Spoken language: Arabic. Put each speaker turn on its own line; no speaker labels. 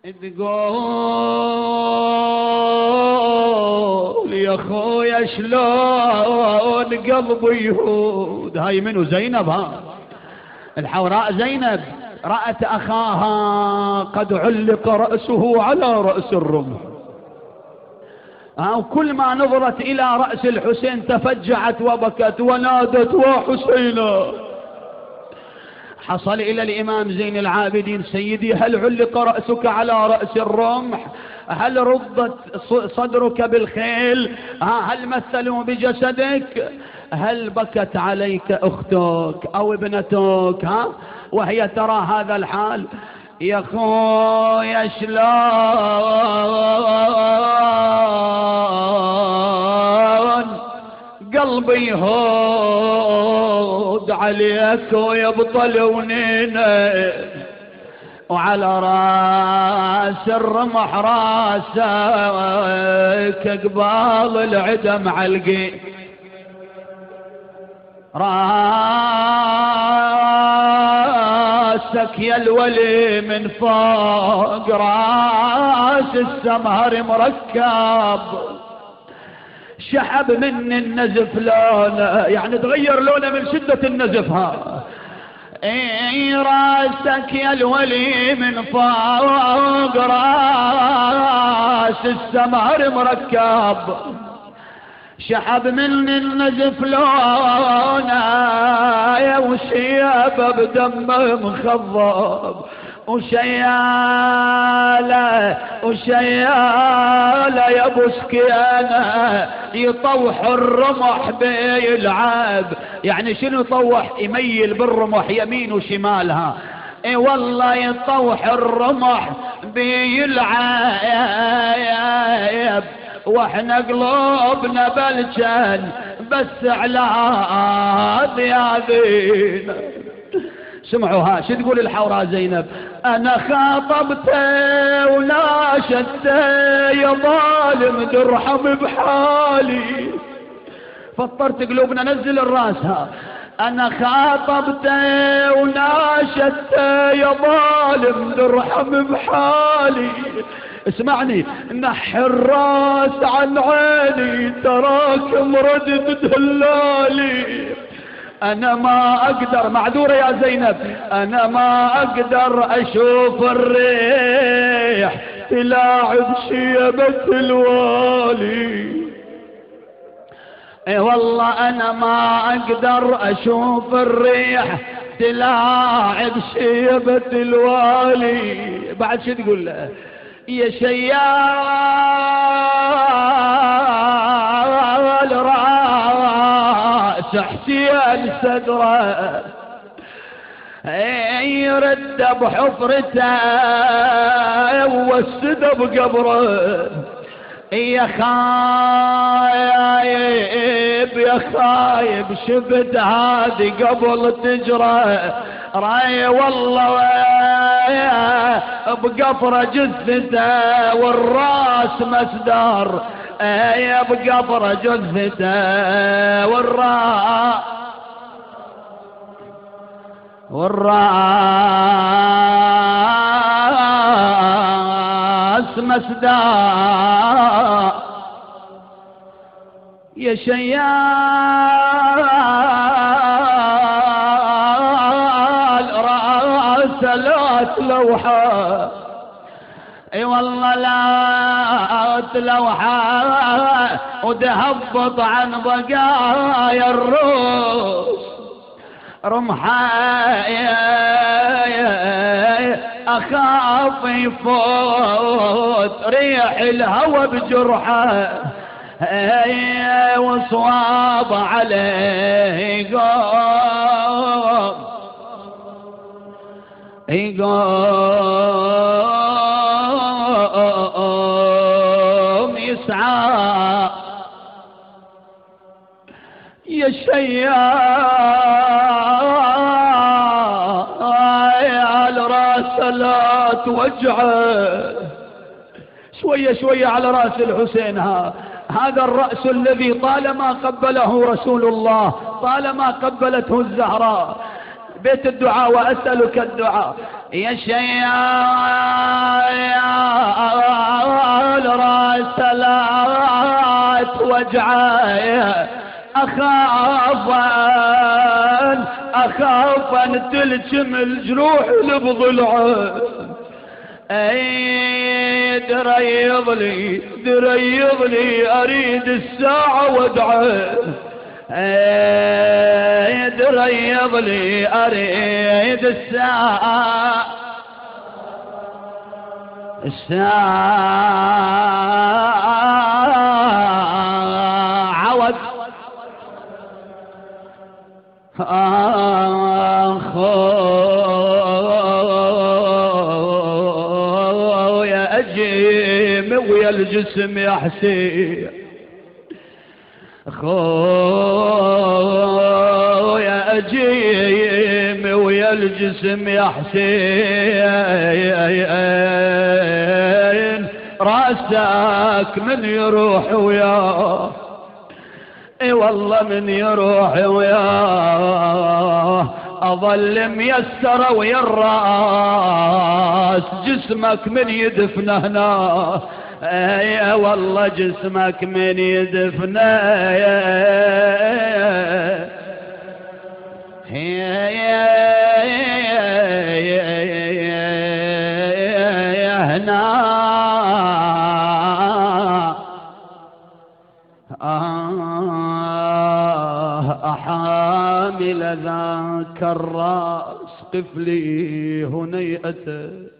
تقول يا اخويا شلون قلبي يهود. هاي منو؟ زينب. ها الحوراء زينب رأت أخاها قد علق رأسه على رأس الرمح، وكل ما نظرت إلى رأس الحسين تفجعت وبكت ونادت وحسينا. حصل إلى الإمام زين العابدين: سيدي هل علق رأسك على رأس الرمح؟ هل رضت صدرك بالخيل؟ هل مثلوا بجسدك؟ هل بكت عليك أختك أو ابنتك وهي ترى هذا الحال؟ يا خويا شلون قلبي يهود عليك ويبطل ونينه، وعلى راس الرمح راسك قبال العدا معلقي، راسك يا الولي من فوق راس السمهر مركب، شحب من النزف لونه، يعني تغير لونه من شدة النزف. راسك يا الولي من فوق راس السمهر مركب، شحب من النزف لونه وشيابه بدمه مخضب، وشياله يا ابو سكينه يطوح الرمح بيلعب. يعني شنو يطوح؟ يميل بالرمح يمين وشمالها. والله يطوح الرمح بيلعب، واحنا قلوبنا بلجن بس على ذيابين. سمعوها شو تقول الحوراء زينب؟ انا خاطبته وناشدته يا ظالم ترحم بحالي، فطرت قلوبنا نزل الراسها. انا خاطبته وناشدته يا ظالم ترحم بحالي، اسمعني نحي الراس عن عيني تراك مرد دلالي. انا ما اقدر، معذورة يا زينب، انا ما اقدر اشوف الريح تلاعب شيبة الوالي. والله انا ما اقدر اشوف الريح تلاعب شيبة الوالي. بعد شو تقول له؟ يا شيال راس حسين صدره يرد بحفرته والسد بقبره. يا خايب يا خايب شفت هذه قبل تجرى راي والله بقفره جثته والراس مسدار. يا بقفره جثته والراس مسدار. يا شيال راس لا تلوحه، اي والله لا تلوحه وتهبط عن بقايا الروس. رمحاي اخاف يفوت ريح الهوى بجرحه، وصواب عليه يقوم يسعى. يا شيال راس لا توجعه، شوية شوية على رأس الحسين. هذا الرأس الذي طالما قبله رسول الله، طالما قبلته الزهراء. بيت الدعاء وأسألك الدعاء. يا شيال وجعه أخاف أن تلجم الجروح لبضلعه. اي دريض لي اريد الساعة وادعه. اي دريض لي اريد الساعة عود يا أجيم ويا الجسم يا حسين. يا أجيم ويا الجسم يا حسين. راسك من يروح وياه، اي والله من يروح وياه. اظل ميسر ويا الراس، جسمك من يدفنه هنا. اي والله جسمك من يدفنه هنا. أحامل ذاك الراس قفلي هنيئته.